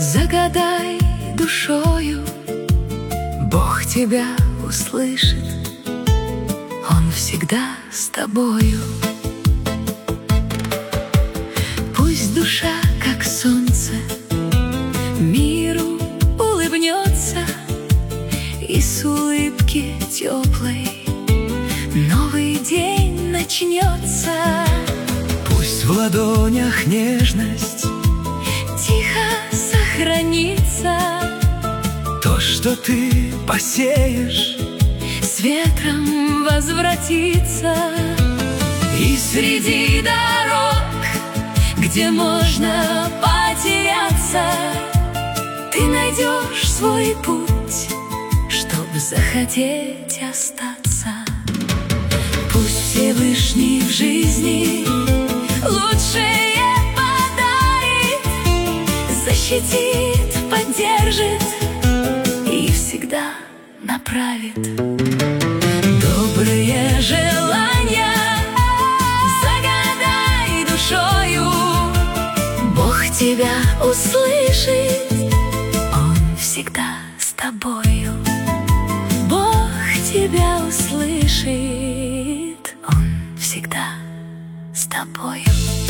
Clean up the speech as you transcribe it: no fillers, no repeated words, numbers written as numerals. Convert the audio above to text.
Загадай душою, Бог тебя услышит, Он всегда с тобою. Пусть душа, как солнце, миру улыбнется, и с улыбки теплой новый день начнется. Пусть в ладонях нежность тихо сохранится. То, что ты посеешь, с ветром возвратится. и Среди дорог, где можно потеряться, ты найдешь свой путь, чтобы захотеть остаться. Пусть Всевышний в жизни лучшее подарит, защитит, поддержит и всегда направит. Добрые желания загадай душою, Бог тебя услышит, Он всегда с тобою. Бог тебя услышит, Он всегда с тобою.